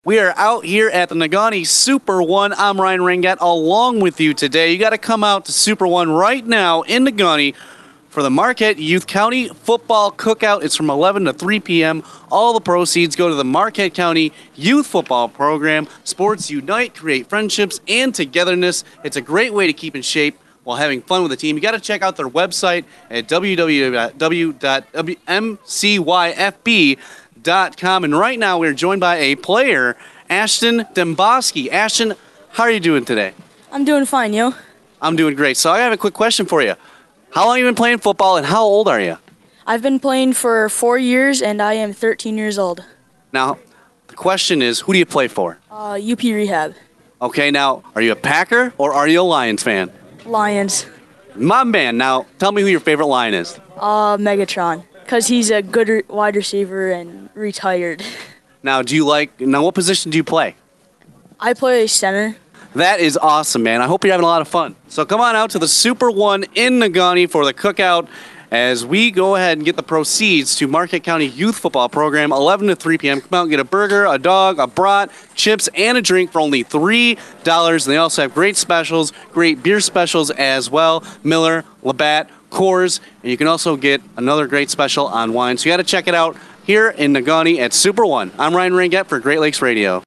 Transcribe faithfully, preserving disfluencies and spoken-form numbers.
We are out here at the Negaunee Super One. I'm Ryan Rangat along with you today. You got to come out to Super One right now in Negaunee for the Marquette Youth County Football Cookout. It's from eleven to three p m All the proceeds go to the Marquette County Youth Football Program. Sports unite, create friendships and togetherness. It's a great way to keep in shape while having fun with the team. You got to check out their website at w w w dot m c y f b dot com. And right now we're joined by a player, Ashton Demboski. Ashton, how are you doing today? I'm doing fine, yo. I'm doing great. So I have a quick question for you. How long have you been playing football and how old are you? I've been playing for four years and I am thirteen years old. Now, the question is, who do you play for? Uh, U P Rehab. Okay, now, are you a Packer or are you a Lions fan? Lions. My man, now tell me who your favorite Lion is. Uh, Megatron. Because he's a good re- wide receiver and retired. Now, do you like, now what position do you play? I play center. That is awesome, man. I hope you're having a lot of fun. So come on out to the Super One in Negaunee for the cookout as we go ahead and get the proceeds to Marquette County Youth Football Program, eleven to three p m Come out and get a burger, a dog, a brat, chips, and a drink for only three dollars. And they also have great specials, great beer specials as well. Miller, Labatt, Coors, and you can also get another great special on wine. So you got to check it out here in Negaunee at Super One. I'm Ryan Rangat for Great Lakes Radio.